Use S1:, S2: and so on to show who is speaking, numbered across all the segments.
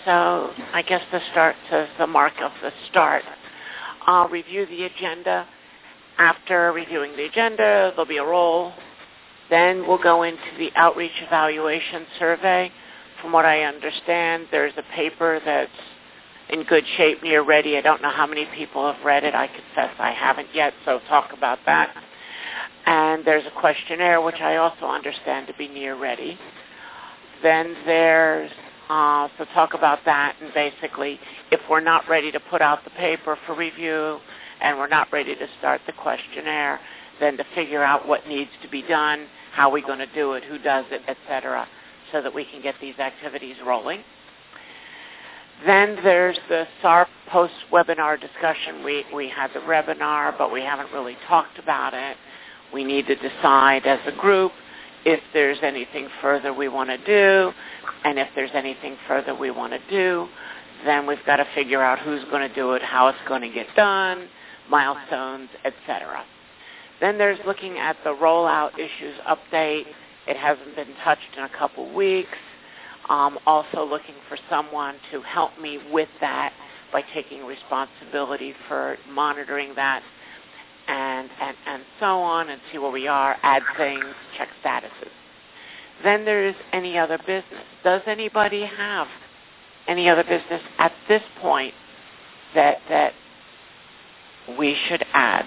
S1: So I guess the mark of the start. I'll review the agenda. After reviewing the agenda, there'll be a roll. Then we'll go into the outreach evaluation survey. From what I understand, there's a paper that's in good shape, near ready. I don't know how many people have read it. I confess I haven't yet, so talk about that. And there's a questionnaire, which I also understand to be near ready. Then there's, so talk about that, and basically, if we're not ready to put out the paper for review and we're not ready to start the questionnaire, then to figure out what needs to be done, how we're going to do it, who does it, etc., so that we can get these activities rolling. Then there's the SARP post-webinar discussion. We had the webinar, but we haven't really talked about it. We need to decide as a group if there's anything further we want to do, and if there's anything further we want to do, then we've got to figure out who's going to do it, how it's going to get done, milestones, etc. Then there's looking at the rollout issues update. It hasn't been touched in a couple weeks. Also looking for someone to help me with that by taking responsibility for monitoring that and so on, and see where we are, add things, check statuses. Then there's any other business. Does anybody have any other business at this point that we should add?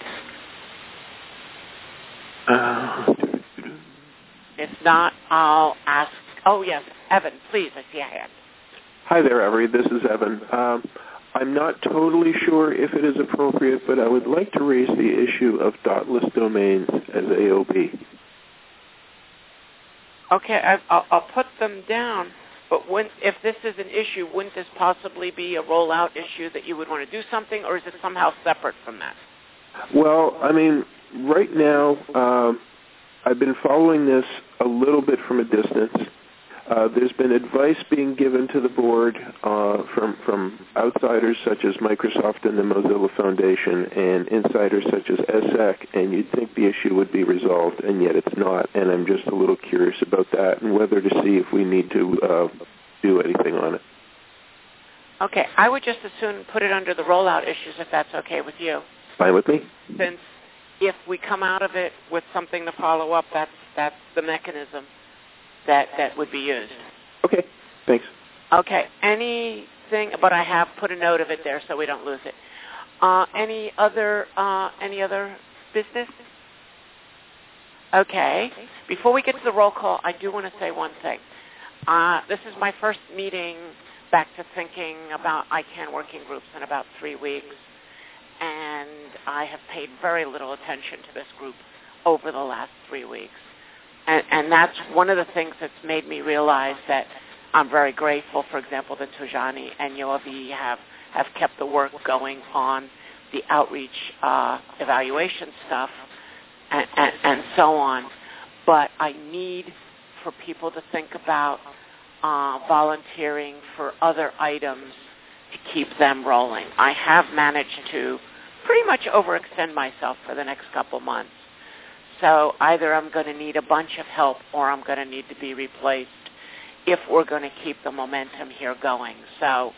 S1: If not, I'll ask. Oh, yes, Evan, please. I see a hand.
S2: Hi there, Avery. This is Evan. I'm not totally sure if it is appropriate, but I would like to raise the issue of dotless domains as AOB.
S1: Okay, I'll put them down. But if this is an issue, wouldn't this possibly be a rollout issue that you would want to do something, or is it somehow separate from that?
S2: Well, I mean, right now, I've been following this a little bit from a distance. There's been advice being given to the board from outsiders such as Microsoft and the Mozilla Foundation, and insiders such as ESSEC, and you'd think the issue would be resolved, and yet it's not. And I'm just a little curious about that and whether to see if we need to do anything on it.
S1: Okay, I would just as soon put it under the rollout issues if that's okay with you.
S2: Fine with me.
S1: Since if we come out of it with something to follow up, that's the mechanism that would be used.
S2: Okay, thanks.
S1: Okay, anything, but I have put a note of it there so we don't lose it. Any other business? Okay, before we get to the roll call, I do want to say one thing. This is my first meeting back to thinking about ICANN working groups in about 3 weeks, and I have paid very little attention to this group over the last 3 weeks. And that's one of the things that's made me realize that I'm very grateful, for example, that Tujani and Yoavi have kept the work going on the outreach evaluation stuff and so on. But I need for people to think about volunteering for other items to keep them rolling. I have managed to pretty much overextend myself for the next couple months. So either I'm going to need a bunch of help or I'm going to need to be replaced if we're going to keep the momentum here going. So,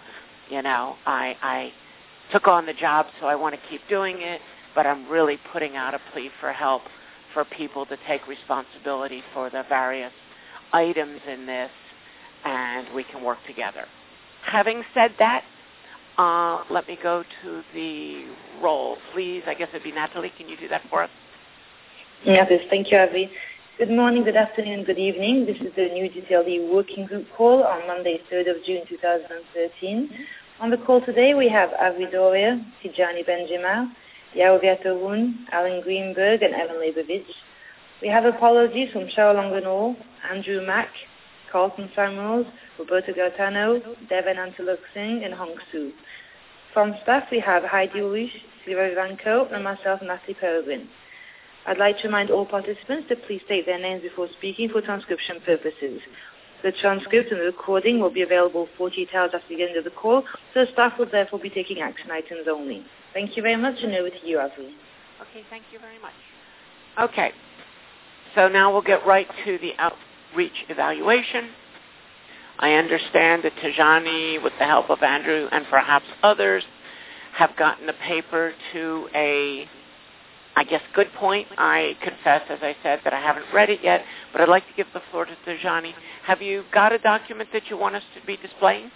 S1: I took on the job, so I want to keep doing it, but I'm really putting out a plea for help for people to take responsibility for the various items in this, and we can work together. Having said that, let me go to the roll, please. I guess it'd be Natalie. Can you do that for us?
S3: Yes, thank you, Avi. Good morning, good afternoon, good evening. This is the new DTLD working group call on Monday, 3rd of June, 2013. On the call today, we have Avi Doria, Tijani Benjima, Yahovia Torun, Alan Greenberg, and Evan Leibovich. We have apologies from Cheryl Longanol, Andrew Mack, Carlton Samuels, Roberto Gaetano, Devin Antilok Singh, and Hong Su. From staff, we have Heidi Ulrich, Silva Ivanko, and myself, Natalie Peregrine. I'd like to remind all participants to please state their names before speaking for transcription purposes. The transcript and the recording will be available 48 hours after the end of the call, so staff will therefore be taking action items only. Thank you very much, and over to you, Avi.
S1: Okay, thank you very much. Okay, so now we'll get right to the outreach evaluation. I understand that Tijani, with the help of Andrew and perhaps others, have gotten the paper to a, I guess, good point. I confess, as I said, that I haven't read it yet, but I'd like to give the floor to Tijani. Have you got a document that you want us to be displaying?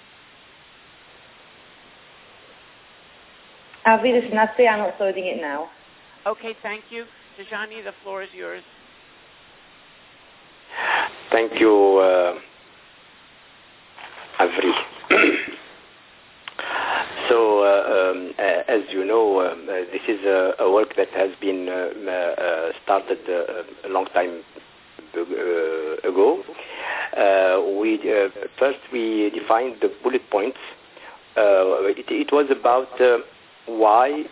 S3: Avi, this is Natalie. I'm uploading it now.
S1: Okay, thank you. Tijani, the floor is yours.
S4: Thank you, Avri. So, as you know, this is a work that has been started a long time ago. First, we defined the bullet points. It was about why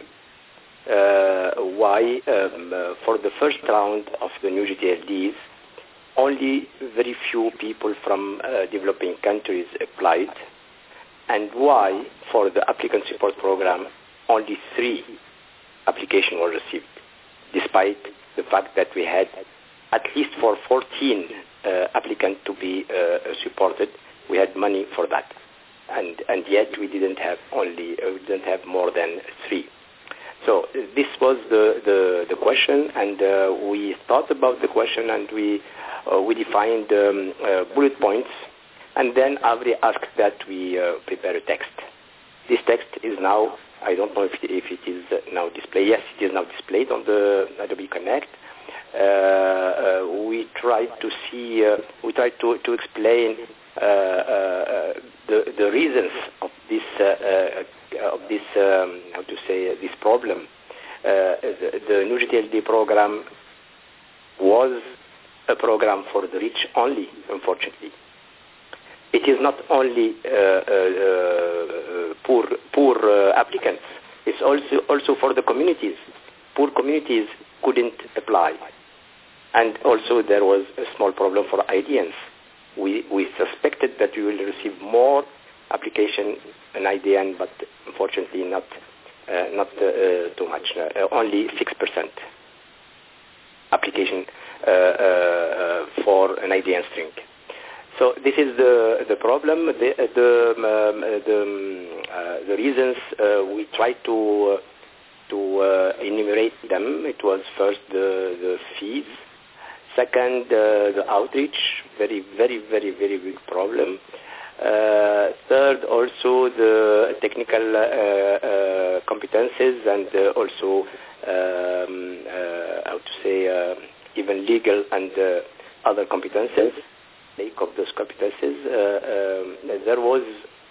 S4: for the first round of the new GTLDs, only very few people from developing countries applied, and why for the applicant support program only 3 applications were received, despite the fact that we had at least for 14 applicants to be supported. We had money for that, and yet we didn't have more than 3. So this was the question, and we thought about the question, and we defined bullet points, and then Avri asked that we prepare a text. This text is now, I don't know if it is now displayed. Yes, it is now displayed on the Adobe Connect. We tried to explain the reasons of this this problem. The new GTLD program was a program for the rich only, unfortunately. It is not only poor applicants. It's also for the communities. Poor communities couldn't apply. And also there was a small problem for IDNs. We suspected that we will receive more application in IDN, but unfortunately not too much. Only 6% application for an IDN string. So this is the problem. The reasons we tried to enumerate them. It was first the fees. Second, the outreach, very big problem. Third, also the technical competences, and also even legal and other competences. Lack of those competences. There was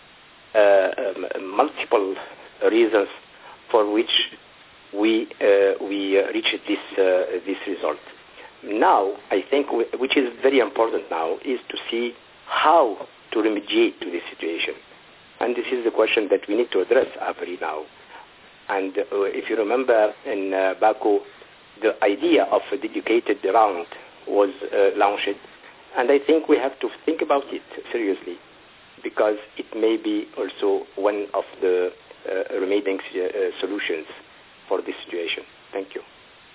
S4: multiple reasons for which we reached this result. Now, I think which is very important now is to see how to remediate to this situation. And this is the question that we need to address now. And if you remember in Baku, the idea of a dedicated round was launched. And I think we have to think about it seriously, because it may be also one of the remaining solutions for this situation. Thank you.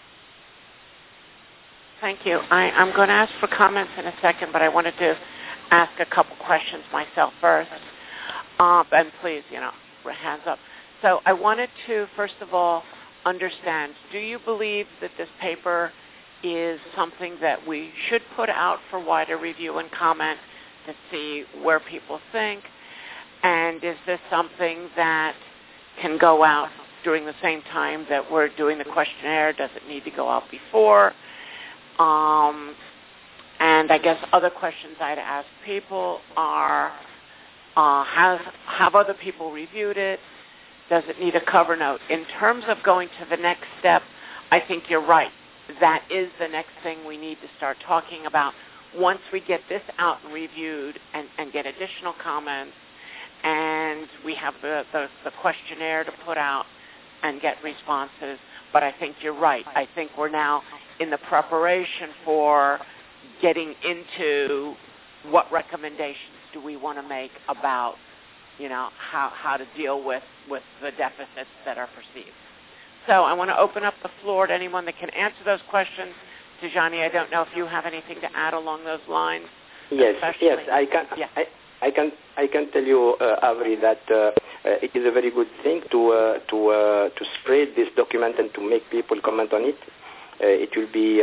S1: Thank you. I'm going to ask for comments in a second, but I wanted to ask a couple questions myself first. And please, hands up. So I wanted to, first of all, understand, do you believe that this paper is something that we should put out for wider review and comment to see where people think? And is this something that can go out during the same time that we're doing the questionnaire? Does it need to go out before? And I guess other questions I'd ask people are, have other people reviewed it? Does it need a cover note? In terms of going to the next step, I think you're right. That is the next thing we need to start talking about. Once we get this out and reviewed and get additional comments, and we have the questionnaire to put out and get responses. But I think you're right. I think we're now in the preparation for getting into what recommendations do we want to make about, how to deal with the deficits that are perceived. So I want to open up the floor to anyone that can answer those questions. Tijani, I don't know if you have anything to add along those lines.
S4: Yes, I can.
S1: Yeah.
S4: I can tell you, Avery, that it is a very good thing to spread this document and to make people comment on it. It will be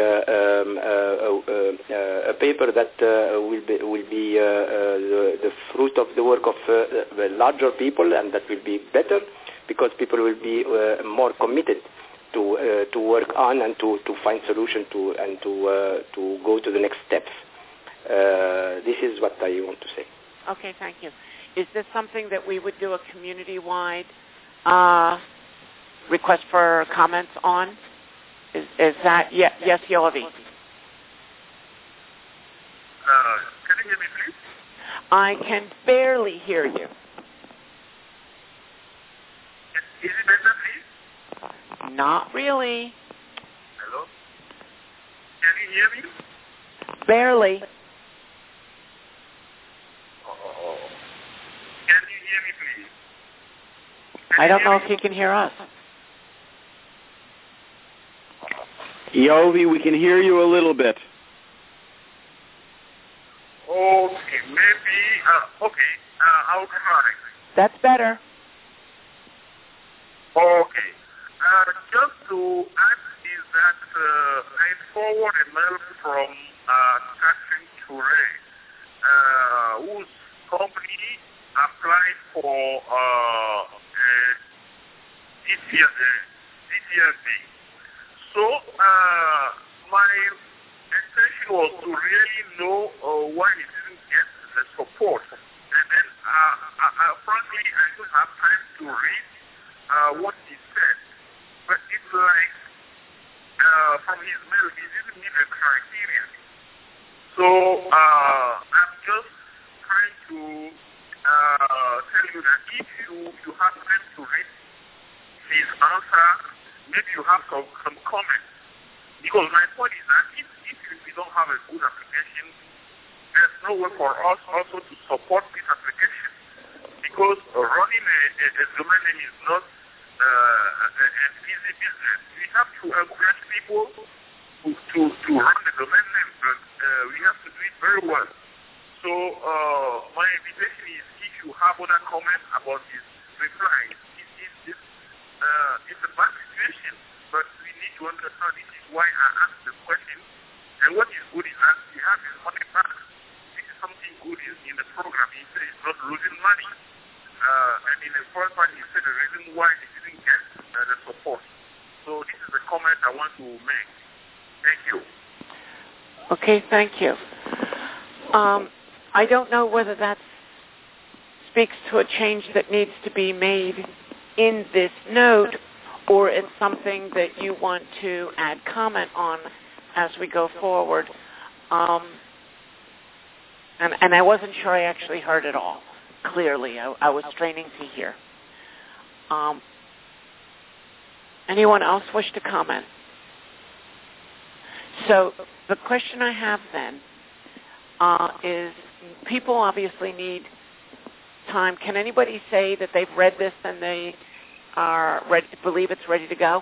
S4: a paper that will be the fruit of the work of larger people, and that will be better because people will be more committed to work on and to find solution and to go to the next steps. This is what I want to say.
S1: Okay, thank you. Is this something that we would do a community-wide request for comments on? Is that yes, Yoavi?
S5: Can you hear me, please?
S1: I can barely hear you.
S5: Is it better, please?
S1: Not really.
S5: Hello? Can you hear me?
S1: Barely.
S5: Can you hear me, please?
S1: I don't know if you can hear us.
S6: Yovi, we can hear you a little bit.
S5: Okay, maybe, I'll try.
S1: That's better.
S5: Okay. Just to ask is that I forward a mail from Catherine Touré, whose company applied for DTLD. So my intention was to really know why he didn't get the support. And then, frankly, I don't have time to read what he said. But it's like, from his mail, he didn't meet the criteria. So I'm just trying to tell you that if you have time to read his answer, maybe you have some comments. Because my point is that if we don't have a good application, there's no way for us also to support this application. Because running a domain name is not an easy business. We have to encourage people to run the domain name, but we have to do it very well. So my invitation is if you have other comments about his reply, it's a bad situation, but we need to understand this is why I asked the question. And what is good is that we have his money back. This is something good in the program. He said he's not losing money. And in the first part, he said the reason why he didn't get the support. So this is the comment I want to make. Thank you.
S1: Okay, thank you. I don't know whether that speaks to a change that needs to be made in this note, or it's something that you want to add comment on as we go forward. And I wasn't sure I actually heard it all clearly. I was straining to hear. Anyone else wish to comment? So the question I have then is, people obviously need time. Can anybody say that they've read this and they are ready to believe it's ready to go?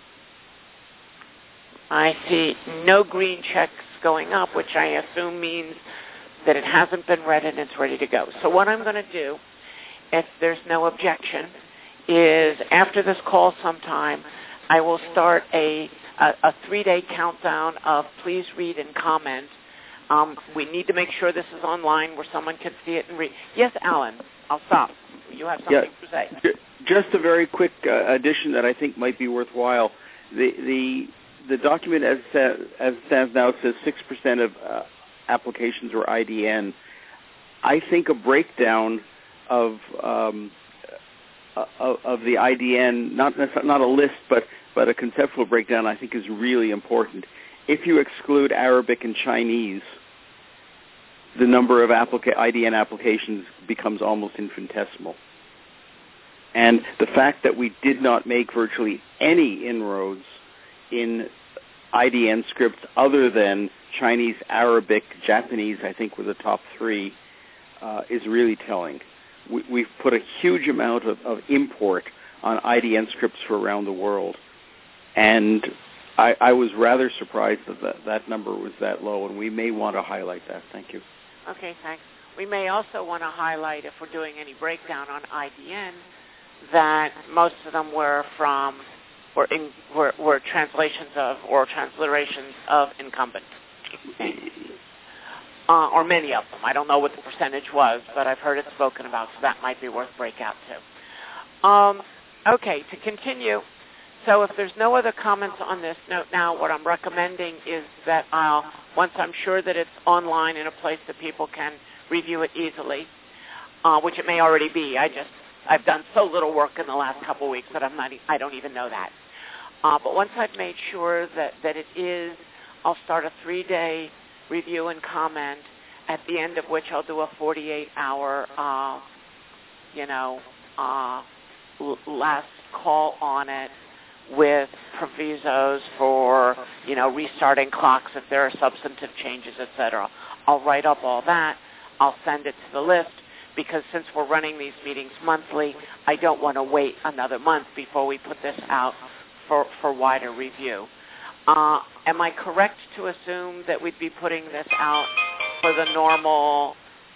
S1: I see no green checks going up, which I assume means that it hasn't been read and it's ready to go. So what I'm going to do, if there's no objection, is after this call sometime, I will start a 3-day countdown of please read and comment. We need to make sure this is online where someone can see it and read. Yes, Alan, I'll stop. You have something to say.
S6: Just a very quick addition that I think might be worthwhile. The document as it stands now says 6% of applications were IDN. I think a breakdown of the IDN, not a list, but a conceptual breakdown, I think is really important. If you exclude Arabic and Chinese, the number of IDN applications becomes almost infinitesimal. And the fact that we did not make virtually any inroads in IDN scripts other than Chinese, Arabic, Japanese, I think were the top 3, is really telling. We've put a huge amount of import on IDN scripts for around the world. And I was rather surprised that number was that low, and we may want to highlight that. Thank you.
S1: Okay, thanks. We may also want to highlight, if we're doing any breakdown on IDN, that most of them were translations of or transliterations of incumbent, or many of them. I don't know what the percentage was, but I've heard it spoken about, so that might be worth breakout too. Okay, to continue. So if there's no other comments on this note now, what I'm recommending is that once I'm sure that it's online in a place that people can review it easily, which it may already be. I've done so little work in the last couple of weeks that I don't even know that. But once I've made sure that it is, I'll start a 3-day review and comment, at the end of which I'll do a 48-hour, last call on it with provisos for, restarting clocks if there are substantive changes, etc. I'll write up all that. I'll send it to the list, because since we're running these meetings monthly, I don't want to wait another month before we put this out for wider review. Am I correct to assume that we'd be putting this out for the normal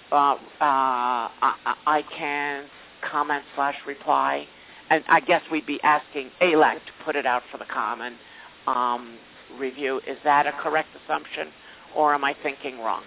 S1: ICANN comment/reply? And I guess we'd be asking ALAC to put it out for the common review. Is that a correct assumption, or am I thinking wrong?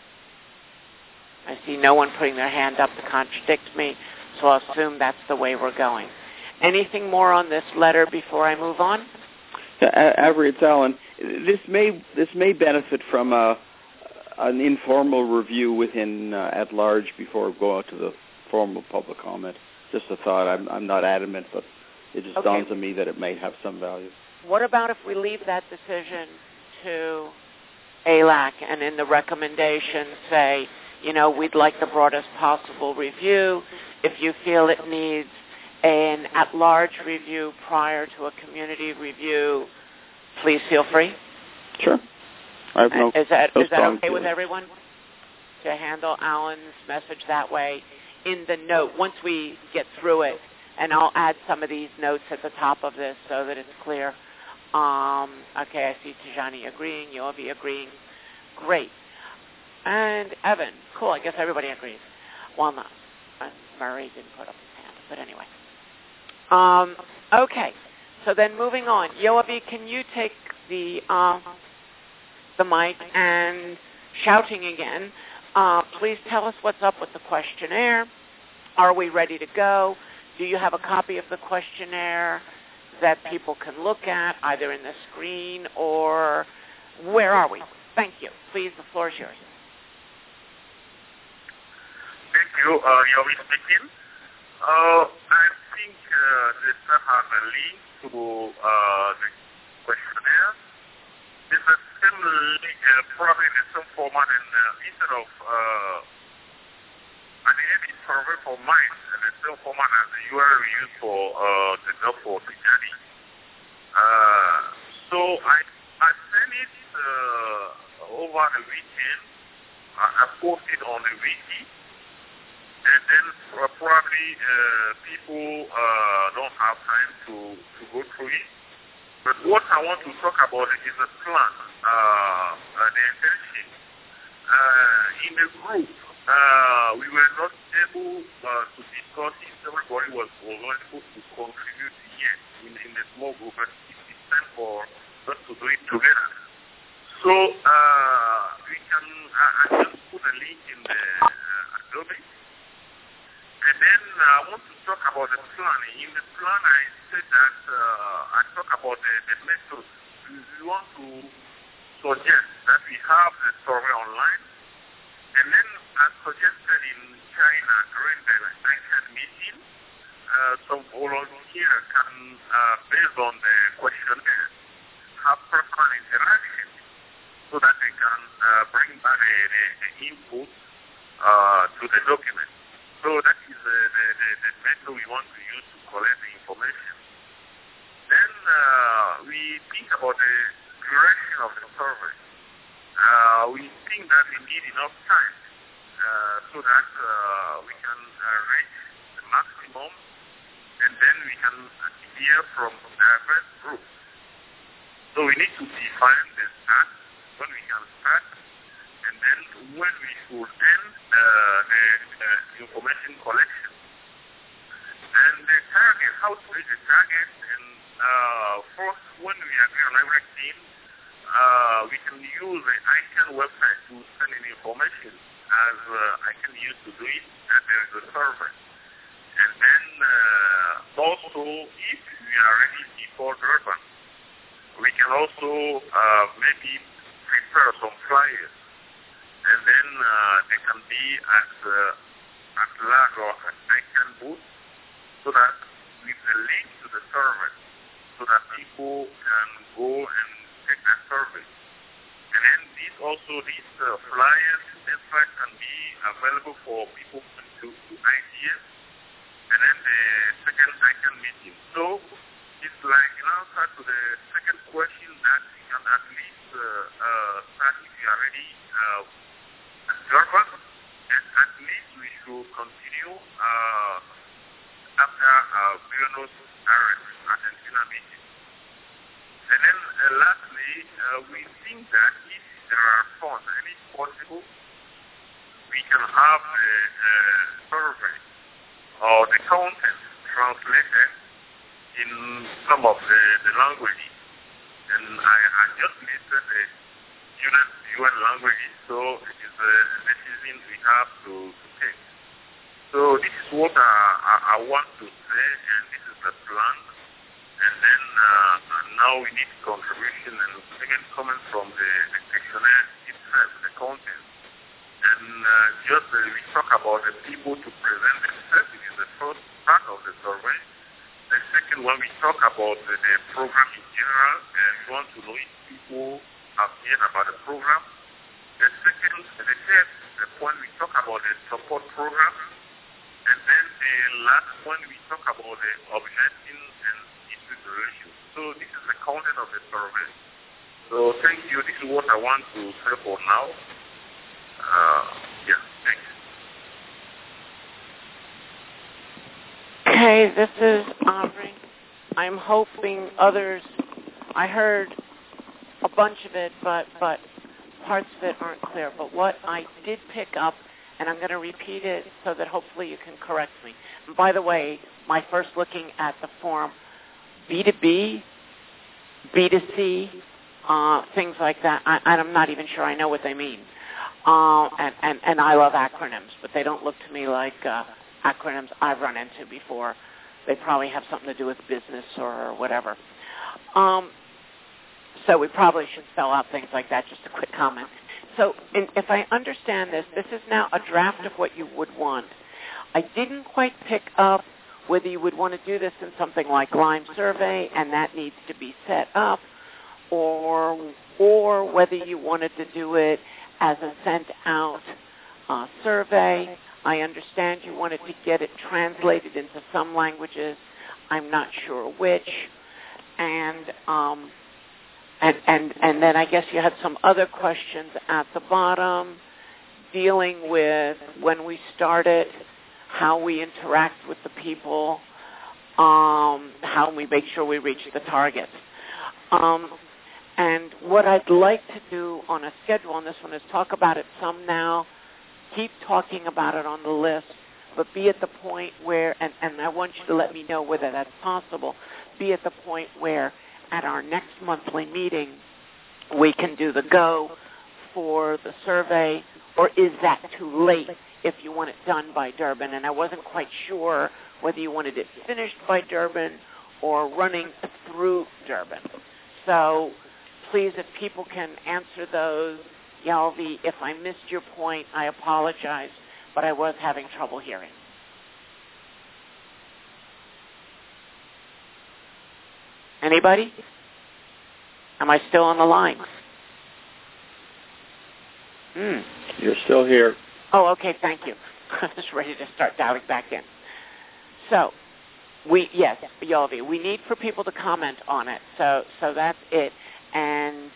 S1: I see no one putting their hand up to contradict me, so I'll assume that's the way we're going. Anything more on this letter before I move on?
S6: Avery, it's Alan. This may benefit from an informal review within at large before we go out to the formal public comment. Just a thought. I'm not adamant, but it just dawns on me that it may have some value.
S1: What about if we leave that decision to ALAC and in the recommendation say, we'd like the broadest possible review. If you feel it needs an at-large review prior to a community review, please feel free.
S6: Sure. I have no.
S1: Is that okay with everyone to handle Alan's message that way? In the note, once we get through it, and I'll add some of these notes at the top of this so that it's clear. Okay, I see Tijani agreeing, Yoavi agreeing. Great. And Evan, cool, I guess everybody agrees. Well, no, Murray didn't put up his hand, but anyway. Okay, so then moving on. Yoavi, can you take the mic and shouting again? Please tell us what's up with the questionnaire. Are we ready to go? Do you have a copy of the questionnaire that people can look at, either in the screen or where are we? Thank you. Please, the floor is yours.
S5: Thank you. Yoavi speaking. I think the staff has a link to the questionnaire. It's a same link, probably in the same format, and instead of an edit survey for mine, and the same format as the URL we use for the job for Tijani. So I sent it over the weekend. I posted on the wiki, and then probably people don't have time to go through it. But what I want to talk about is the plan, the intention. In the group, we were not able to discuss if everybody was able to contribute yet in the small group, but it's time for us to do it together. So we can, I just put a link in the Adobe. And then I want to talk about the plan. In the plan, I said that I talk about the methods. We want to suggest that we have the survey online. And then, as suggested in China during the ICANN meeting, some volunteers can, based on the questionnaire, have personal interaction so that they can bring back the input to the document. So that is the method we want to use to collect the information. Then we think about the duration of the survey. We think that we need enough time so that we can reach the maximum, and then we can hear from diverse groups. So we need to define the start, when we can start, and then when we should end the information collection. And the target, how to reach the target, and first, when we agree on everything, we can use the ICANN website to send in information, as ICANN used to do it, and there is a server. And then also, if we are ready before Durban, we can also maybe prepare some flyers, and then they can be at large or at ICANN booth, so that with a link to the server, so that people can go and take that survey. And then these flyers, etc., can be available for people to ideas. And then the second ICANN meeting. So it's like in answer to the second question that you can at least start if you are ready at Durban, and at least we should continue after Buenos Aires Argentina meeting. And then lastly, we think that if there are funds and it's possible, we can have the survey or the content translated in some of the languages. And I just listed the UN languages, so it is a decision we have to take. So this is what I want to say, and this is the plan. And then now we need contribution and again comment from the questionnaire itself, the content. And we talk about the people to present themselves, which is the first part of the survey. The second one, we talk about the program in general, and we want to know if people have heard about the program. The third point, we talk about the support program. And then the last one, we talk about the objective and issue ratio. So this is the content of the survey. So thank you. This is what I want to say for now. Thanks.
S1: Okay, this is Aubrey. I'm hoping others, I heard a bunch of it, but parts of it aren't clear. But what I did pick up, and I'm going to repeat it so that hopefully you can correct me. And by the way, my first looking at the form, B2B, B2C, things like that, I'm not even sure I know what they mean. And I love acronyms, but they don't look to me like acronyms I've run into before. They probably have something to do with business or whatever. So we probably should spell out things like that, just a quick comment. So if I understand this is now a draft of what you would want. I didn't quite pick up whether you would want to do this in something like Lime Survey, and that needs to be set up, or whether you wanted to do it as a sent-out survey. I understand you wanted to get it translated into some languages. I'm not sure which. And then I guess you had some other questions at the bottom dealing with when we started, how we interact with the people, how we make sure we reach the targets. And what I'd like to do on a schedule on this one is talk about it some now, keep talking about it on the list, but be at the point where, and I want you to let me know whether that's possible, be at the point where at our next monthly meeting we can do the go for the survey, or is that too late if you want it done by Durban? And I wasn't quite sure whether you wanted it finished by Durban or running through Durban. So please, if people can answer those. Yalvi, if I missed your point, I apologize, but I was having trouble hearing. Anybody? Am I still on the line?
S6: You're still here.
S1: Oh, okay, thank you. I was ready to start dialing back in. So, yes, Yalvi, we need for people to comment on it. So that's it. And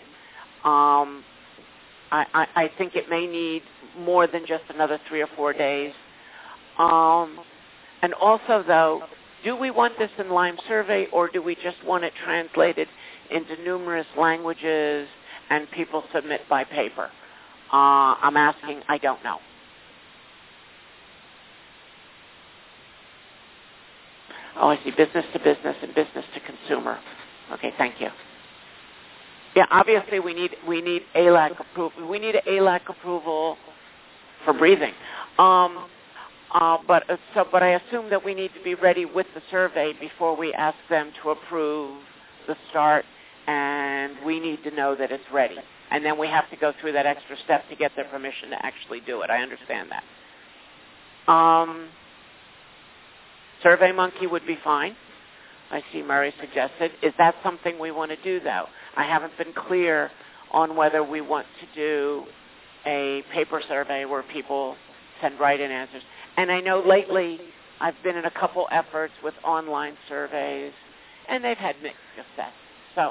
S1: I think it may need more than just another 3 or 4 days. And also, though, do we want this in Lime Survey, or do we just want it translated into numerous languages and people submit by paper? I'm asking, I don't know. Oh, I see, business to business and business to consumer. Okay, thank you. Yeah, obviously we need ALAC approval. We need ALAC approval for breathing. But I assume that we need to be ready with the survey before we ask them to approve the start, and we need to know that it's ready. And then we have to go through that extra step to get their permission to actually do it. I understand that. SurveyMonkey would be fine. I see Murray suggested. Is that something we want to do, though? I haven't been clear on whether we want to do a paper survey where people send write-in answers. And I know lately I've been in a couple efforts with online surveys, and they've had mixed success. So,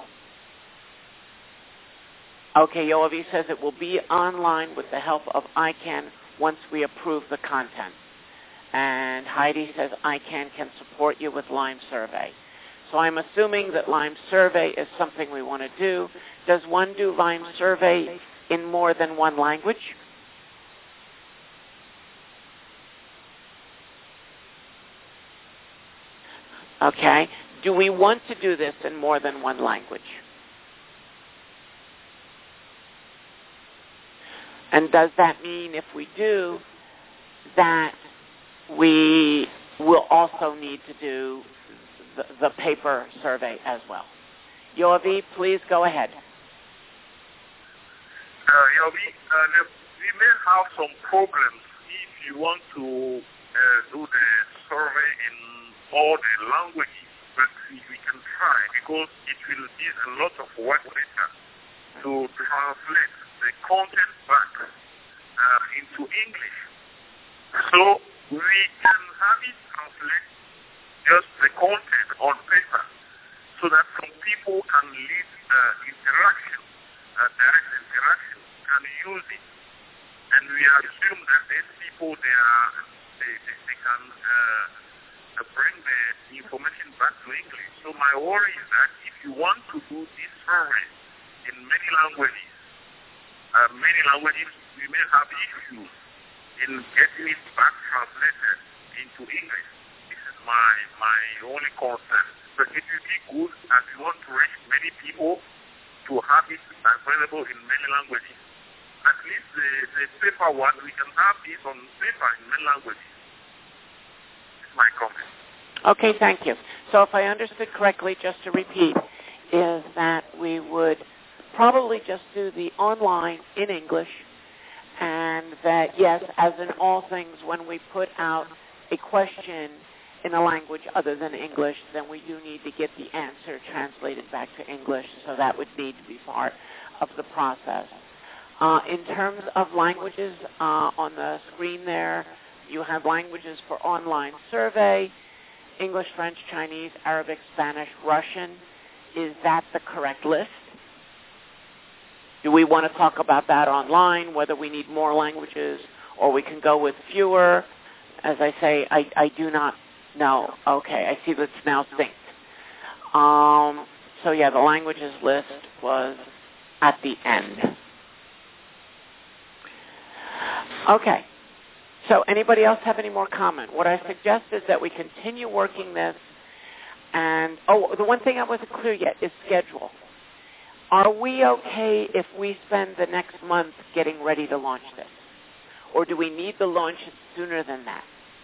S1: okay, Yoavi says it will be online with the help of ICANN once we approve the content. And Heidi says ICANN can support you with Lime Survey. So I'm assuming that Lime Survey is something we want to do. Does one do Lime Survey in more than one language? Okay. Do we want to do this in more than one language? And does that mean if we do that we will also need to do the paper survey as well? Yoavi, please go ahead.
S5: Yoavi, we may have some problems if you want to do the survey in all the languages, but we can try because it will be a lot of work later to translate the content back into English. So we can have it translate just the content on paper so that some people can lead interaction, direct interaction, can use it. And we assume that these people, they can bring the information back to English. So my worry is that if you want to do this survey in many languages, we may have issues in getting it back translated into English. This is my only concern. But it will be good as we want to reach many people to have it available in many languages. At least the paper one, we can have this on paper in many languages. It's my comment.
S1: Okay, thank you. So if I understood correctly, just to repeat, is that we would probably just do the online in English, and that, yes, as in all things, when we put out a question in a language other than English, then we do need to get the answer translated back to English, so that would need to be part of the process. In terms of languages, on the screen there, you have languages for online survey: English, French, Chinese, Arabic, Spanish, Russian. Is that the correct list? Do we want to talk about that online, whether we need more languages or we can go with fewer? As I say, I do not know. Okay, I see that's now synced. So yeah, the languages list was at the end. Okay. So anybody else have any more comment? What I suggest is that we continue working this. And, the one thing I wasn't clear yet is schedule. Are we okay if we spend the next month getting ready to launch this? Or do we need to launch it sooner than that?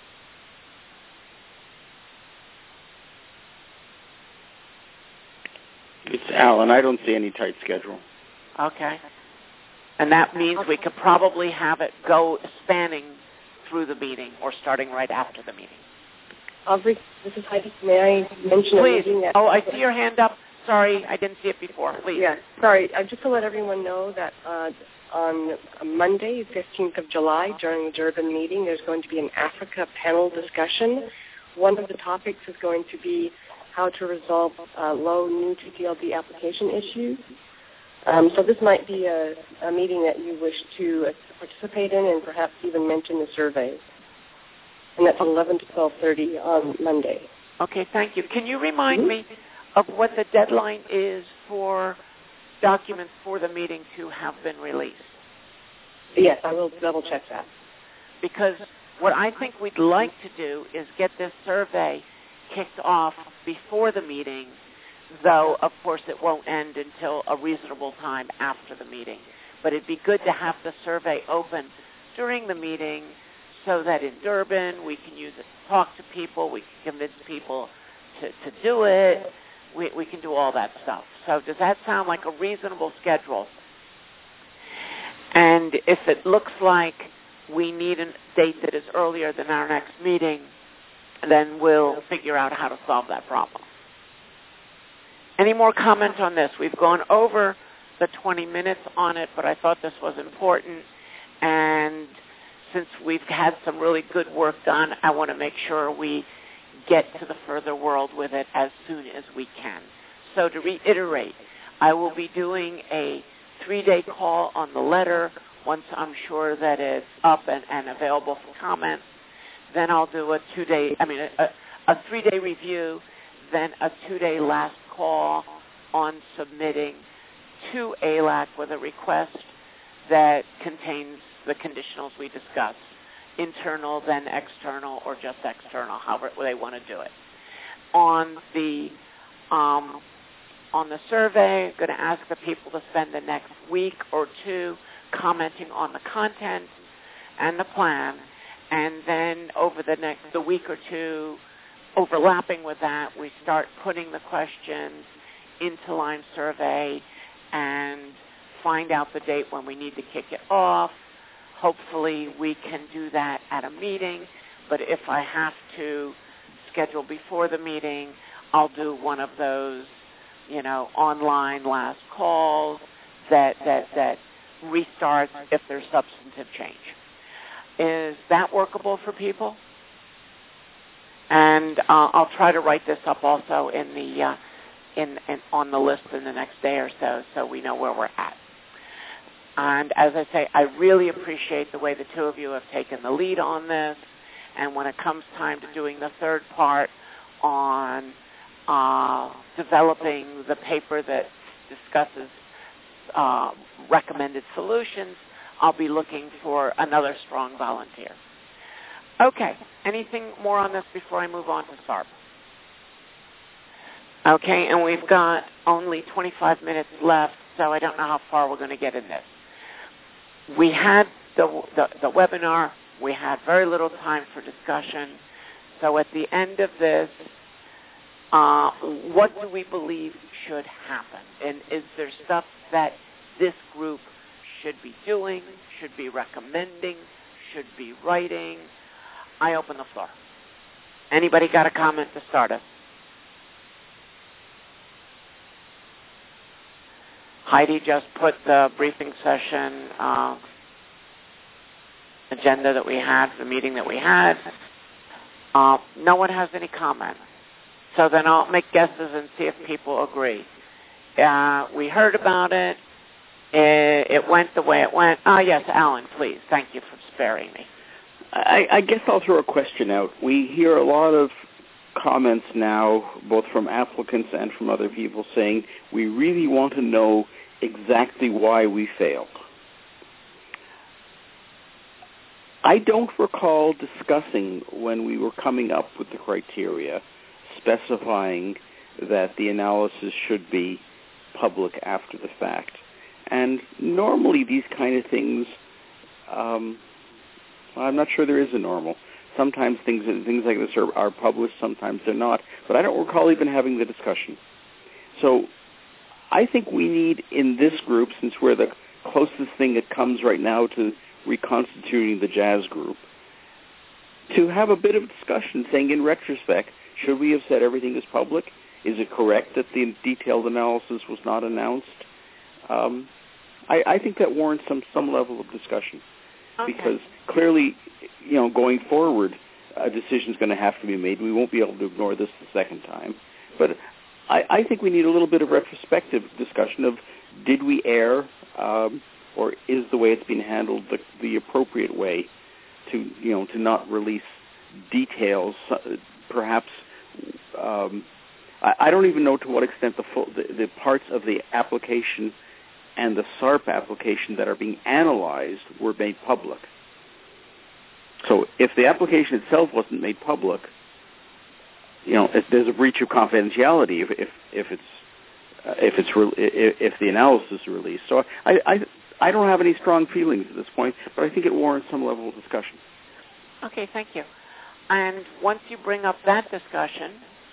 S6: It's Alan. I don't see any tight schedule.
S1: Okay. And that means we could probably have it go spanning through the meeting or starting right after the meeting.
S7: Aubrey, this is Heidi. May I mention
S1: Please.
S7: a meeting that...
S1: Oh, I see your hand up. Sorry, I didn't see it before. Please.
S7: Yeah, sorry. Just to let everyone know that on Monday, 15th of July, during the Durban meeting, there's going to be an Africa panel discussion. One of the topics is going to be how to resolve low new TTLD application issues. So this might be a meeting that you wish to participate in and perhaps even mention the survey. And that's 11 to 12:30 on Monday.
S1: Okay, thank you. Can you remind me of what the deadline is for documents for the meeting to have been released?
S7: Yes, I will double check that.
S1: Because what I think we'd like to do is get this survey kicked off before the meeting, though, of course, it won't end until a reasonable time after the meeting. But it'd be good to have the survey open during the meeting so that in Durban we can use it to talk to people, we can convince people to do it, we can do all that stuff. So does that sound like a reasonable schedule? And if it looks like we need a date that is earlier than our next meeting, then we'll figure out how to solve that problem. Any more comments on this? We've gone over the 20 minutes on it, but I thought this was important. And since we've had some really good work done, I want to make sure we get to the further world with it as soon as we can. So to reiterate, I will be doing a 3-day call on the letter once I'm sure that it's up and available for comments. Then I'll do a 3-day review, then a 2-day last call on submitting to ALAC with a request that contains the conditionals we discussed, internal, then external, or just external, however they want to do it. On the survey, I'm going to ask the people to spend the next week or two commenting on the content and the plan, and then over the week or two, overlapping with that, we start putting the questions into Lime Survey and find out the date when we need to kick it off. Hopefully we can do that at a meeting, but if I have to schedule before the meeting, I'll do one of those, online last calls that restarts if there's substantive change. Is that workable for people? And I'll try to write this up also in the on the list in the next day or so we know where we're at. And as I say, I really appreciate the way the two of you have taken the lead on this. And when it comes time to doing the third part on developing the paper that discusses recommended solutions, I'll be looking for another strong volunteer. Okay, anything more on this before I move on to SARP? Okay, and we've got only 25 minutes left, so I don't know how far we're going to get in this. We had the webinar. We had very little time for discussion. So at the end of this, what do we believe should happen? And is there stuff that this group should be doing, should be recommending, should be writing? I open the floor. Anybody got a comment to start us? Heidi just put the briefing session agenda that we had, the meeting that we had. No one has any comment. So then I'll make guesses and see if people agree. We heard about it. It went the way it went. Yes, Alan, please. Thank you for sparing me.
S6: I guess I'll throw a question out. We hear a lot of comments now, both from applicants and from other people, saying we really want to know exactly why we failed. I don't recall discussing when we were coming up with the criteria, specifying that the analysis should be public after the fact. And normally these kind of things, I'm not sure there is a normal. Sometimes things like this are published, sometimes they're not. But I don't recall even having the discussion. So I think we need in this group, since we're the closest thing that comes right now to reconstituting the jazz group, to have a bit of discussion saying in retrospect, should we have said everything is public? Is it correct that the detailed analysis was not announced? I think that warrants some level of discussion. Okay. Because clearly, going forward, a decision is going to have to be made. We won't be able to ignore this the second time. But I think we need a little bit of retrospective discussion of, did we err, or is the way it's been handled the appropriate way to not release details? Perhaps I don't even know to what extent the parts of the application and the SARP application that are being analyzed were made public. So if the application itself wasn't made public, if there's a breach of confidentiality if the analysis is released. So I don't have any strong feelings at this point, but I think it warrants some level of discussion.
S1: Okay, thank you. And once you bring up that discussion,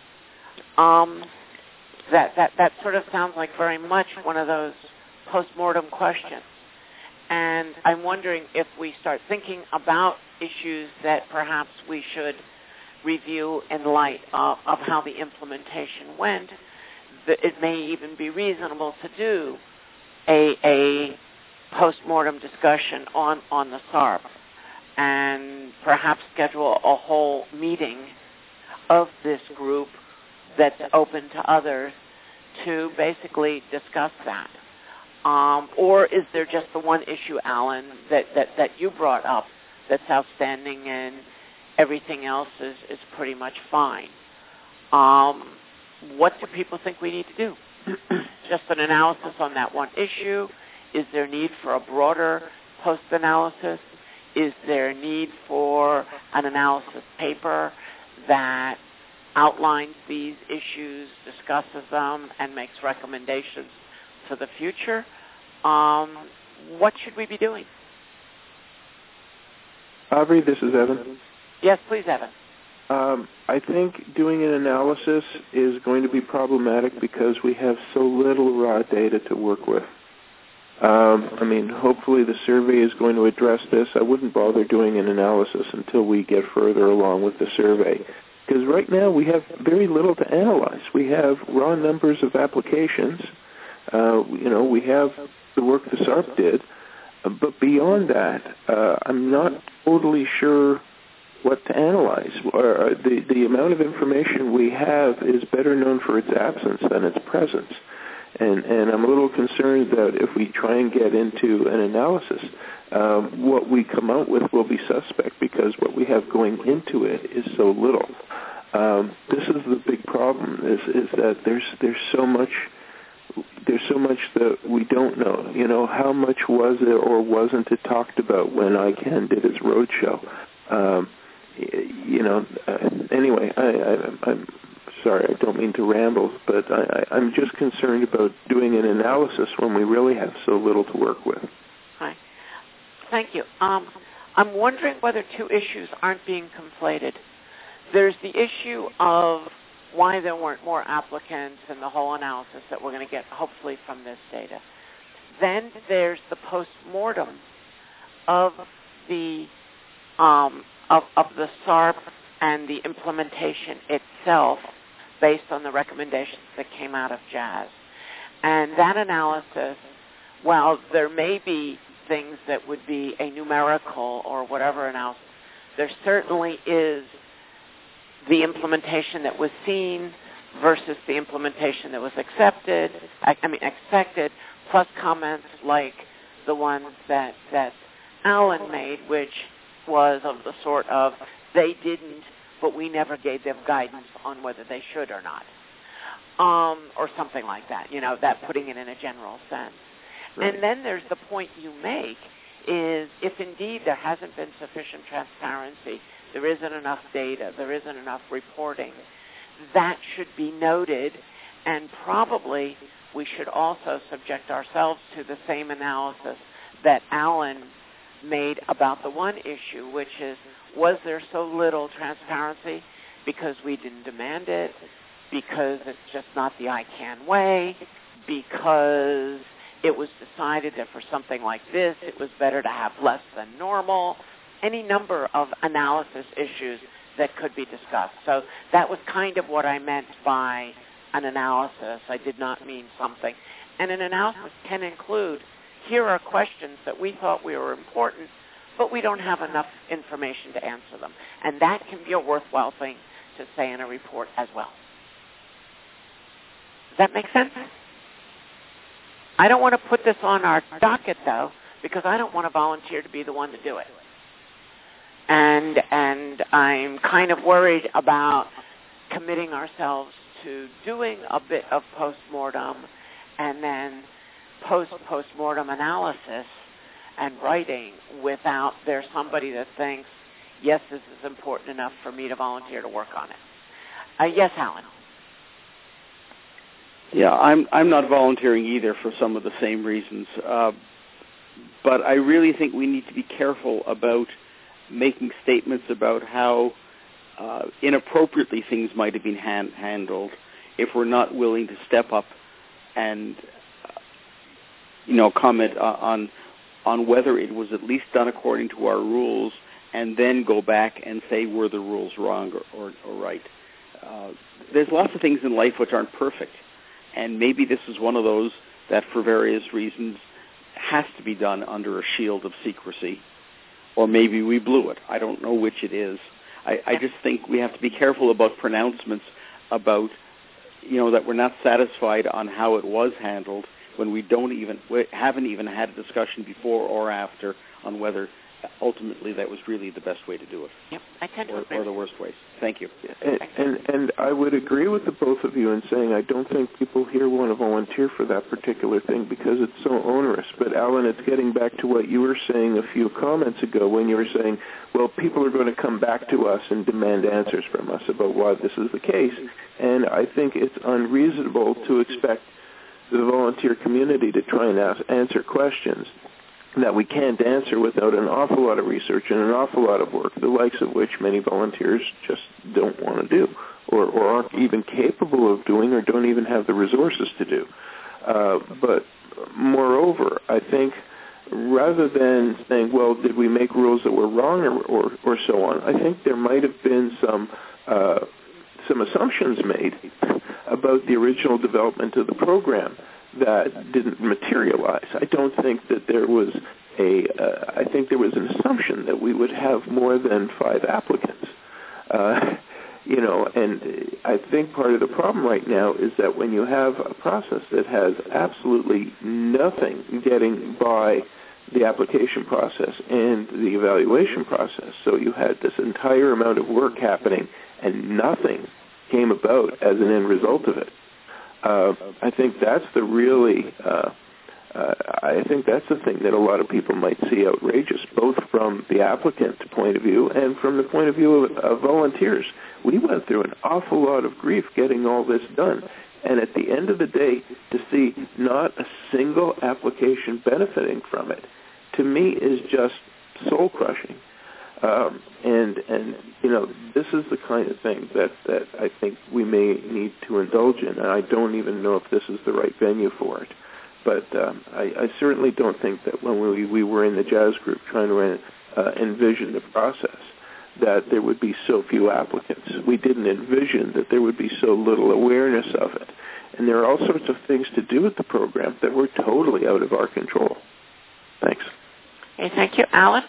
S1: that sort of sounds like very much one of those post-mortem questions. And I'm wondering if we start thinking about issues that perhaps we should review in light of how the implementation went, that it may even be reasonable to do a post-mortem discussion on the SARP and perhaps schedule a whole meeting of this group that's open to others to basically discuss that. Or is there just the one issue, Alan, that you brought up that's outstanding and everything else is pretty much fine? What do people think we need to do? Just an analysis on that one issue? Is there need for a broader post-analysis? Is there need for an analysis paper that outlines these issues, discusses them, and makes recommendations for the future? What should we be doing?
S2: Aubrey, this is Evan.
S1: Yes, please, Evan.
S2: I think doing an analysis is going to be problematic because we have so little raw data to work with. Hopefully the survey is going to address this. I wouldn't bother doing an analysis until we get further along with the survey. Because right now we have very little to analyze. We have raw numbers of applications. We have the work the SARP did. But beyond that, I'm not totally sure what to analyze. The amount of information we have is better known for its absence than its presence. And I'm a little concerned that if we try and get into an analysis, what we come out with will be suspect because what we have going into it is so little. This is the big problem: is that there's so much that we don't know. How much was it or wasn't it talked about when ICANN did its roadshow? Anyway, I'm sorry, I don't mean to ramble, but I'm just concerned about doing an analysis when we really have so little to work with.
S1: Hi. Thank you. I'm wondering whether two issues aren't being conflated. There's the issue of why there weren't more applicants and the whole analysis that we're going to get, hopefully, from this data. Then there's the post-mortem of the SARP and the implementation itself based on the recommendations that came out of JAS. And that analysis, while there may be things that would be a numerical or whatever analysis, there certainly is the implementation that was seen versus the implementation that was expected, plus comments like the ones that Alan made, which was of the sort of, they didn't, but we never gave them guidance on whether they should or not, or something like that, that putting it in a general sense. Right. And then there's the point you make is if indeed there hasn't been sufficient transparency, there isn't enough data, there isn't enough reporting, that should be noted, and probably we should also subject ourselves to the same analysis that Alan made about the one issue, which is, was there so little transparency because we didn't demand it, because it's just not the ICANN way, because it was decided that for something like this it was better to have less than normal, any number of analysis issues that could be discussed. So that was kind of what I meant by an analysis. I did not mean something. And an analysis can include, here are questions that we thought were important, but we don't have enough information to answer them. And that can be a worthwhile thing to say in a report as well. Does that make sense? I don't want to put this on our docket, though, because I don't want to volunteer to be the one to do it. And I'm kind of worried about committing ourselves to doing a bit of post-mortem and then post-mortem analysis and writing without there's somebody that thinks, yes, this is important enough for me to volunteer to work on it. Yes, Alan.
S6: Yeah, I'm not volunteering either for some of the same reasons. But I really think we need to be careful about making statements about how inappropriately things might have been handled if we're not willing to step up and comment on whether it was at least done according to our rules, and then go back and say were the rules wrong or right. There's lots of things in life which aren't perfect, and maybe this is one of those that for various reasons has to be done under a shield of secrecy, or maybe we blew it. I don't know which it is. I just think we have to be careful about pronouncements about, that we're not satisfied on how it was handled when we haven't even had a discussion before or after on whether ultimately that was really the best way to do it.
S1: Yep, I tend to agree.
S6: Or the worst ways. Thank you.
S2: And I would agree with the both of you in saying I don't think people here want to volunteer for that particular thing because it's so onerous. But, Alan, it's getting back to what you were saying a few comments ago when you were saying, well, people are going to come back to us and demand answers from us about why this is the case. And I think it's unreasonable to expect the volunteer community to try and answer questions that we can't answer without an awful lot of research and an awful lot of work, the likes of which many volunteers just don't want to do or aren't even capable of doing or don't even have the resources to do. But moreover, I think rather than saying, well, did we make rules that were wrong or so on, I think there might have been some assumptions made about the original development of the program that didn't materialize. I don't think that there was I think there was an assumption that we would have more than 5 applicants. And I think part of the problem right now is that when you have a process that has absolutely nothing getting by the application process and the evaluation process, so you had this entire amount of work happening and nothing came about as an end result of it. I think that's I think that's the thing that a lot of people might see outrageous, both from the applicant's point of view and from the point of view of volunteers. We went through an awful lot of grief getting all this done, and at the end of the day, to see not a single application benefiting from it, to me, is just soul-crushing. This is the kind of thing that I think we may need to indulge in, and I don't even know if this is the right venue for it. But I certainly don't think that when we were in the jazz group trying to envision the process, that there would be so few applicants. We didn't envision that there would be so little awareness of it. And there are all sorts of things to do with the program that were totally out of our control. Thanks.
S1: Okay, thank you. Alan?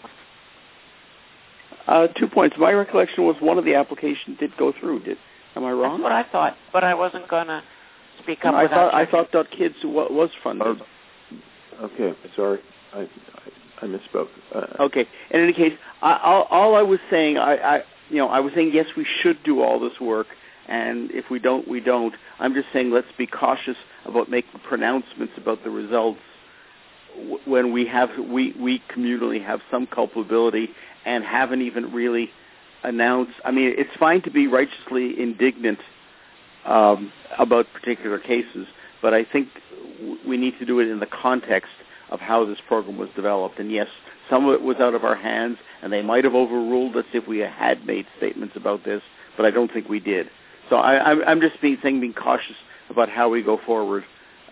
S6: 2 points. My recollection was one of the applications did go through. Am I wrong?
S1: That's what I thought, but I wasn't going to speak up.
S6: No, I thought .kids was funded.
S2: Okay, sorry. I misspoke.
S6: Okay. In any case, all I was saying, I was saying yes, we should do all this work, and if we don't, we don't. I'm just saying let's be cautious about making pronouncements about the results when we communally have some culpability and haven't even really announced. I mean, it's fine to be righteously indignant about particular cases, but I think we need to do it in the context of how this program was developed. And yes, some of it was out of our hands, and they might have overruled us if we had made statements about this, but I don't think we did. So I'm just being cautious about how we go forward,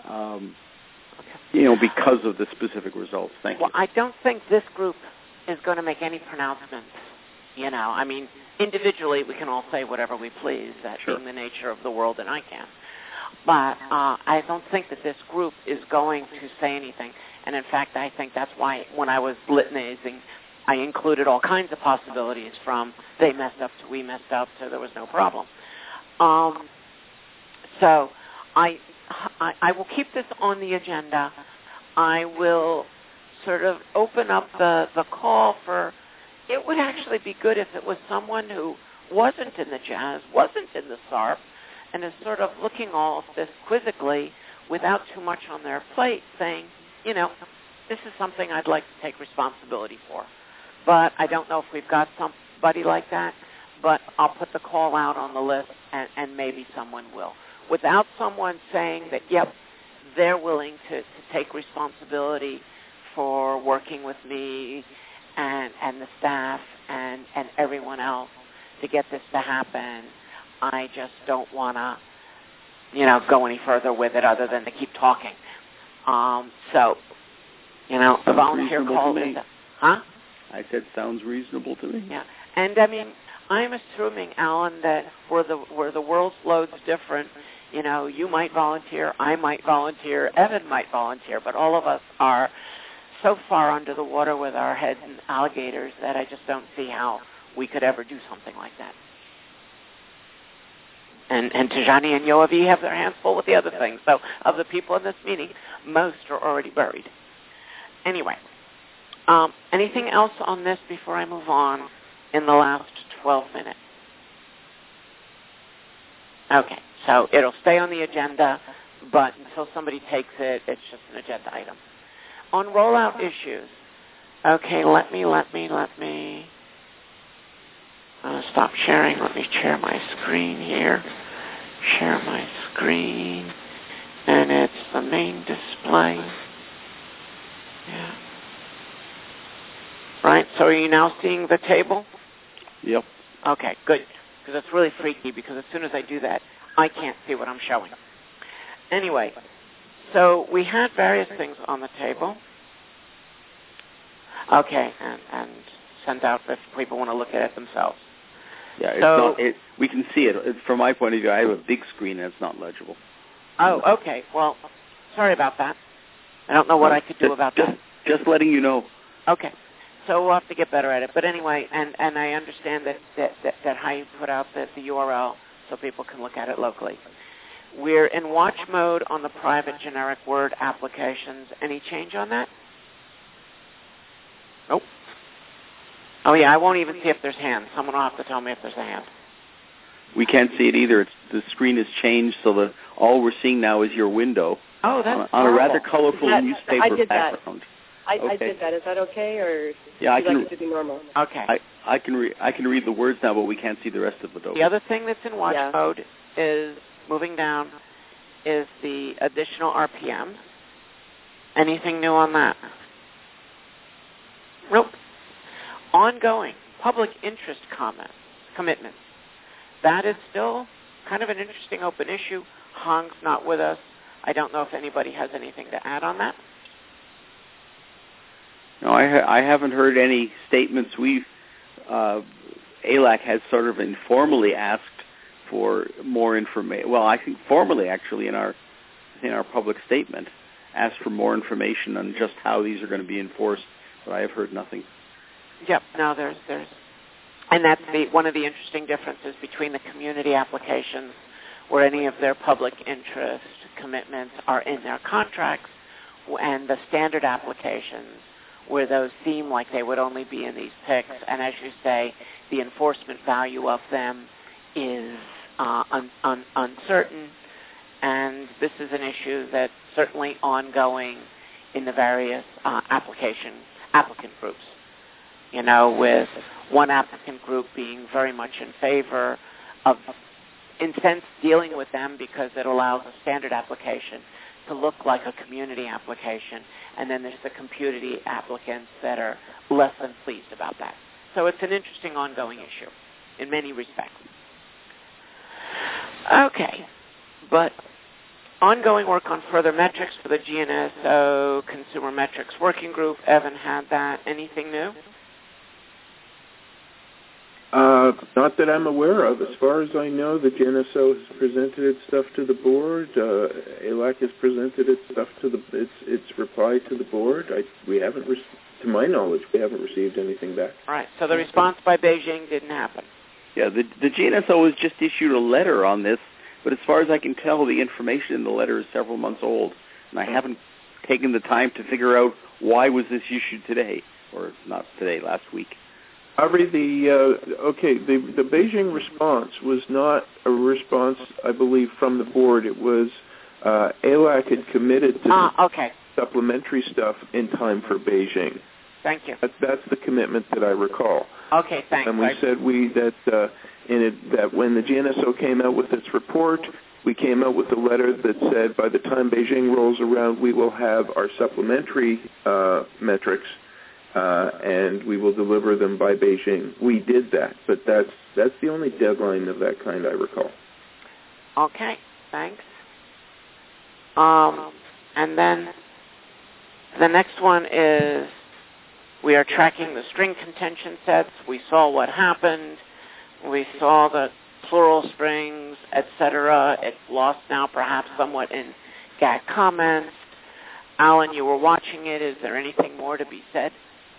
S6: because of the specific results. Thank you.
S1: Well, I don't think this group is going to make any pronouncements. I mean, individually we can all say whatever we please, that
S6: sure,
S1: being the nature of the world, and I can. But I don't think that this group is going to say anything. And in fact, I think that's why when I was litanizing, I included all kinds of possibilities from they messed up to we messed up to there was no problem. So I will keep this on the agenda. I will sort of open up the call for, it would actually be good if it was someone who wasn't in the jazz, wasn't in the SARP, and is sort of looking all of this quizzically without too much on their plate, saying, this is something I'd like to take responsibility for. But I don't know if we've got somebody like that, but I'll put the call out on the list, and maybe someone will. Without someone saying that, yep, they're willing to take responsibility for working with me and the staff and everyone else to get this to happen, I just don't want to, go any further with it other than to keep talking. The volunteer call is... Huh?
S6: I said sounds reasonable to me.
S1: Yeah. And, I'm assuming, Alan, that where the world's load's different, you might volunteer, I might volunteer, Evan might volunteer, but all of us are so far under the water with our heads in alligators that I just don't see how we could ever do something like that. And Tijani and Yoavi have their hands full with the other things. So of the people in this meeting, most are already buried. Anyway, anything else on this before I move on in the last 12 minutes? Okay, so it'll stay on the agenda, but until somebody takes it, it's just an agenda item. On rollout issues, okay, let me stop sharing. Let me share my screen here. Share my screen, and it's the main display. Yeah. Right, so are you now seeing the table?
S6: Yep.
S1: Okay, good, because it's really freaky, because as soon as I do that, I can't see what I'm showing. Anyway, so we had various things on the table. Okay, and send out if people want to look at it themselves.
S6: Yeah, we can see it. From my point of view, I have a big screen and it's not legible.
S1: Oh, okay. Well, sorry about that. I don't know what I could do about that.
S6: Just letting you know.
S1: Okay. So we'll have to get better at it. But anyway, and I understand that how you put out the URL so people can look at it locally. We're in watch mode on the private generic Word applications. Any change on that? Nope. Oh, yeah, I won't even see if there's hands. Someone will have to tell me if there's a hand.
S6: We can't see it either. The screen has changed, so that all we're seeing now is your window.
S1: Oh, that's
S6: on a rather colorful newspaper
S7: I did
S6: background.
S7: That. I did that. Is that okay, or
S6: yeah,
S7: would you like it to be normal?
S1: Okay.
S6: I can read the words now, but we can't see the rest of it.
S1: The other thing that's in watch mode is, moving down, is the additional RPM. Anything new on that? Nope. Ongoing public interest commitments. That is still kind of an interesting open issue. Hong's not with us. I don't know if anybody has anything to add on that.
S6: No, I haven't heard any statements. ALAC has sort of informally asked for more information. Well, I think formally, actually, in our public statement, asked for more information on just how these are going to be enforced, but I have heard nothing.
S1: Yep, no, there's, and that's one of the interesting differences between the community applications, where any of their public interest commitments are in their contracts, and the standard applications, where those seem like they would only be in these PICs, and as you say, the enforcement value of them is uncertain, and this is an issue that's certainly ongoing in the various applicant groups. With one applicant group being very much in favor of, in sense, dealing with them because it allows a standard application to look like a community application, and then there's the community applicants that are less than pleased about that. So it's an interesting ongoing issue in many respects. Okay, but ongoing work on further metrics for the GNSO Consumer Metrics Working Group. Evan had that. Anything new?
S2: Not that I'm aware of. As far as I know, the GNSO has presented its stuff to the board. ALAC has presented its stuff to its reply to the board. We haven't, to my knowledge, we haven't received anything back.
S1: All right. So the response by Beijing didn't happen.
S6: Yeah, the GNSO has just issued a letter on this, but as far as I can tell, the information in the letter is several months old, and I haven't taken the time to figure out why was this issued today, or not today, last week.
S2: Aubrey, the Beijing response was not a response, I believe, from the board. It was ALAC had committed to
S1: okay.
S2: supplementary stuff in time for Beijing.
S1: Thank you.
S2: That's the commitment that I recall.
S1: Okay, thanks.
S2: And we said that when the GNSO came out with its report, we came out with a letter that said by the time Beijing rolls around, we will have our supplementary metrics, and we will deliver them by Beijing. We did that, but that's the only deadline of that kind I recall.
S1: Okay, thanks. And then the next one is we are tracking the string contention sets. We saw what happened. We saw the plural strings, etc. It's lost now perhaps somewhat in GATT comments. Alan, you were watching it. Is there anything more to be said?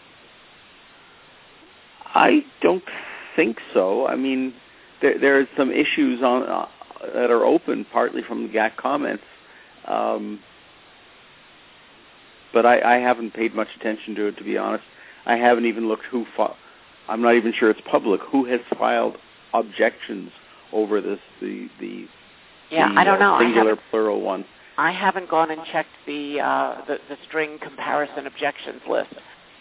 S6: I don't think so. I mean, there are some issues on that are open, partly from the GATT comments. But I haven't paid much attention to it, to be honest. I haven't even looked I'm not even sure it's public. Who has filed objections over this?
S1: I don't know.
S6: Singular plural one.
S1: I haven't gone and checked the string comparison objections list.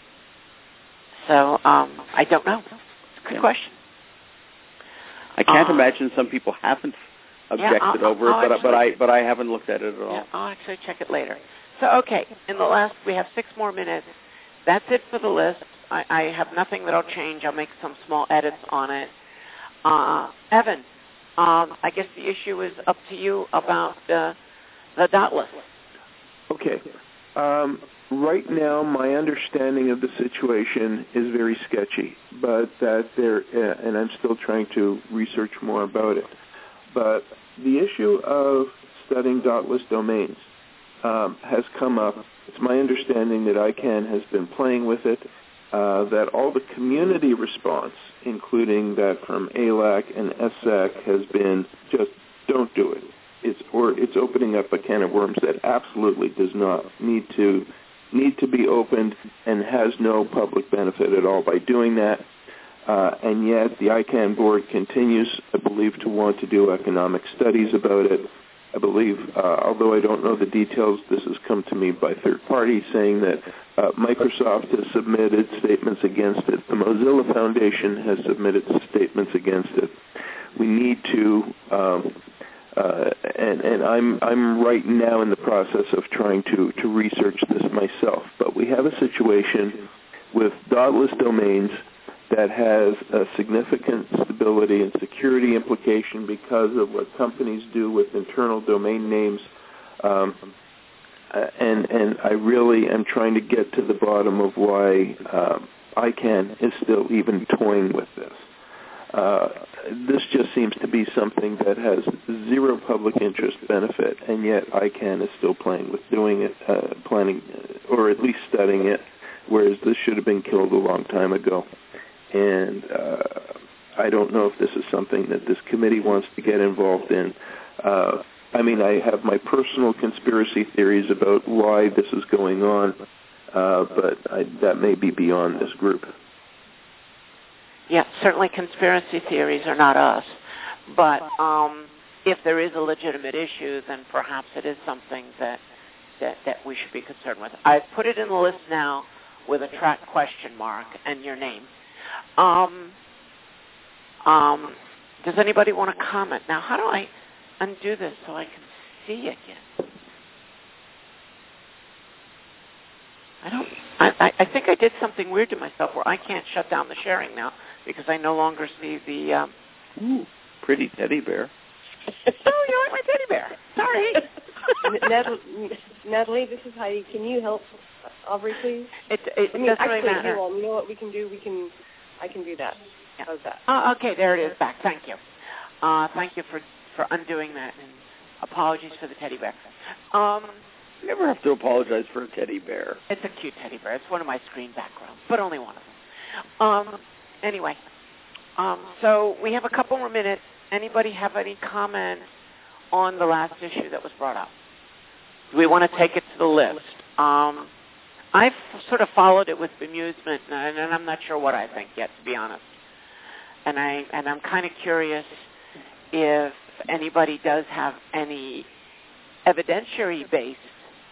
S1: So I don't know. It's a good question.
S6: I can't imagine some people haven't objected over it, but I haven't looked at it at all.
S1: Yeah, I'll actually check it later. So, okay, we have 6 more minutes. That's it for the list. I have nothing that I'll change. I'll make some small edits on it. Evan, I guess the issue is up to you about the dot list.
S2: Okay. Right now, my understanding of the situation is very sketchy, but and I'm still trying to research more about it. But the issue of studying dot-less domains has come up. It's my understanding that ICANN has been playing with it, that all the community response, including that from ALAC and SSAC, has been just don't do it. It's opening up a can of worms that absolutely does not need to be opened and has no public benefit at all by doing that. And yet the ICANN board continues, I believe, to want to do economic studies about it. I believe, although I don't know the details, this has come to me by third parties saying that Microsoft has submitted statements against it. The Mozilla Foundation has submitted statements against it. We need to, and I'm right now in the process of trying to research this myself. But we have a situation with dot-less domains that has a significant stability and security implication because of what companies do with internal domain names. And I really am trying to get to the bottom of why ICANN is still even toying with this. This just seems to be something that has zero public interest benefit, and yet ICANN is still playing with doing it, planning, or at least studying it, whereas this should have been killed a long time ago. And I don't know if this is something that this committee wants to get involved in. I mean, I have my personal conspiracy theories about why this is going on, but that may be beyond this group.
S1: Yeah, certainly conspiracy theories are not us. But if there is a legitimate issue, then perhaps it is something that we should be concerned with. I've put it in the list now with a track question mark and your name. Does anybody want to comment? Now, how do I undo this so I can see again? I think I did something weird to myself where I can't shut down the sharing now because I no longer see the...
S6: Ooh, pretty teddy bear.
S1: Oh, you like my teddy bear. Sorry.
S7: Natalie, this is Heidi. Can you help Aubrey, please?
S1: It doesn't really matter.
S7: You know what we can do? I can do that.
S1: Yeah.
S7: How's that?
S1: Okay, there it is back. Thank you. Thank you for undoing that, and apologies for the teddy bear.
S6: You never have to apologize for a teddy bear.
S1: It's a cute teddy bear. It's one of my screen backgrounds, but only one of them. Anyway, so we have a couple more minutes. Anybody have any comments on the last issue that was brought up? Do we want to take it to the list? I've sort of followed it with amusement, and I'm not sure what I think yet, to be honest. And I'm kind of curious if anybody does have any evidentiary-based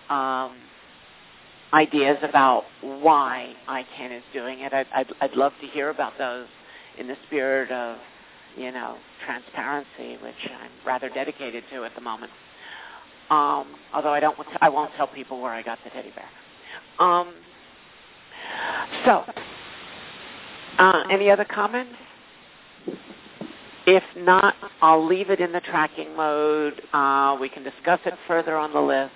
S1: ideas about why ICANN is doing it. I'd love to hear about those in the spirit of, transparency, which I'm rather dedicated to at the moment. Although I won't tell people where I got the teddy bear. Any other comments? If not, I'll leave it in the tracking mode. We can discuss it further on the list.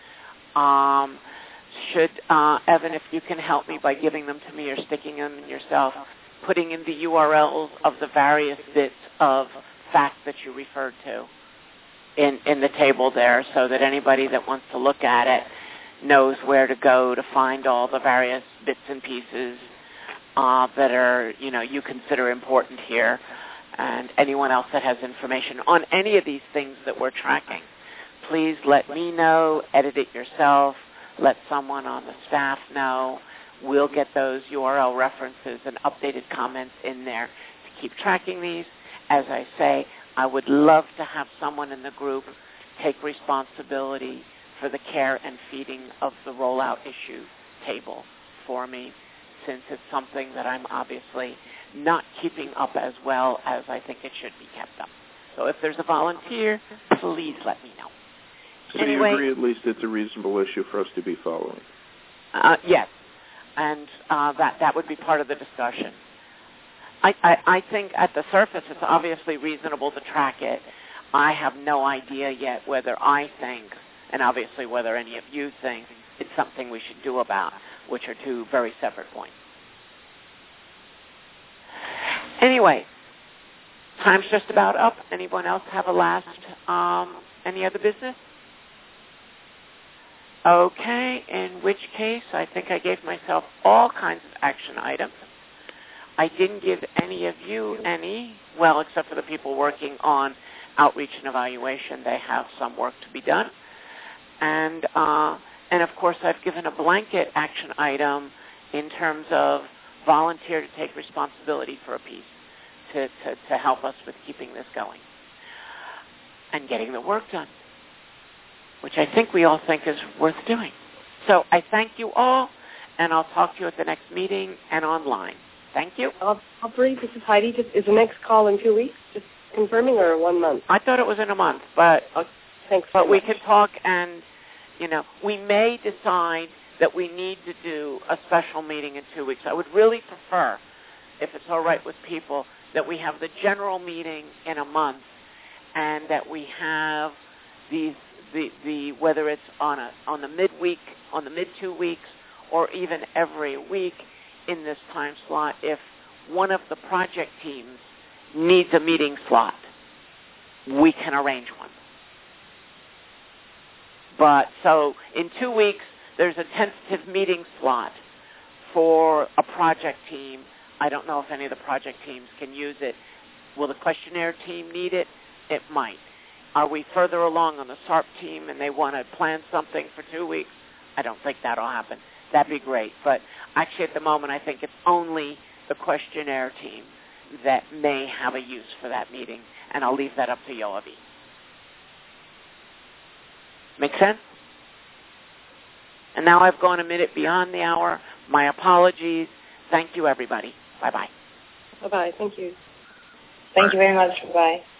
S1: Evan, if you can help me by giving them to me or sticking them in yourself, putting in the URLs of the various bits of fact that you referred to in the table there, so that anybody that wants to look at it knows where to go to find all the various bits and pieces that are, you consider important here. And anyone else that has information on any of these things that we're tracking, please let me know, edit it yourself, let someone on the staff know. We'll get those URL references and updated comments in there to keep tracking these. As I say, I would love to have someone in the group take responsibility for the care and feeding of the rollout issue table for me, since it's something that I'm obviously not keeping up as well as I think it should be kept up. So if there's a volunteer, please let me know.
S2: So anyway, you agree at least it's a reasonable issue for us to be following?
S1: Yes, and that would be part of the discussion. I think at the surface it's obviously reasonable to track it. I have no idea yet whether I think, and obviously whether any of you think, it's something we should do about, which are two very separate points. Anyway, time's just about up. Anyone else have a last, any other business? Okay, in which case I think I gave myself all kinds of action items. I didn't give any of you any, well, except for the people working on outreach and evaluation. They have some work to be done. And of course, I've given a blanket action item in terms of volunteer to take responsibility for a piece to help us with keeping this going and getting the work done, which I think we all think is worth doing. So I thank you all, and I'll talk to you at the next meeting and online. Thank you.
S7: Aubrey, this is Heidi. Is the next call in 2 weeks? Just confirming, or 1 month?
S1: I thought it was in a month, but
S7: thanks.
S1: But we can talk, and we may decide that we need to do a special meeting in 2 weeks. I would really prefer, if it's all right with people, that we have the general meeting in a month, and that we have the whether it's on the midweek, on the mid 2 weeks, or even every week in this time slot. If one of the project teams needs a meeting slot, we can arrange one. But so in 2 weeks, there's a tentative meeting slot for a project team. I don't know if any of the project teams can use it. Will the questionnaire team need it? It might. Are we further along on the SARP team and they want to plan something for 2 weeks? I don't think that'll happen. That'd be great. But actually at the moment, I think it's only the questionnaire team that may have a use for that meeting, and I'll leave that up to Yoavi. Make sense? And now I've gone a minute beyond the hour. My apologies. Thank you, everybody. Bye-bye.
S7: Bye-bye. Thank you.
S3: Thank you very much. Bye-bye.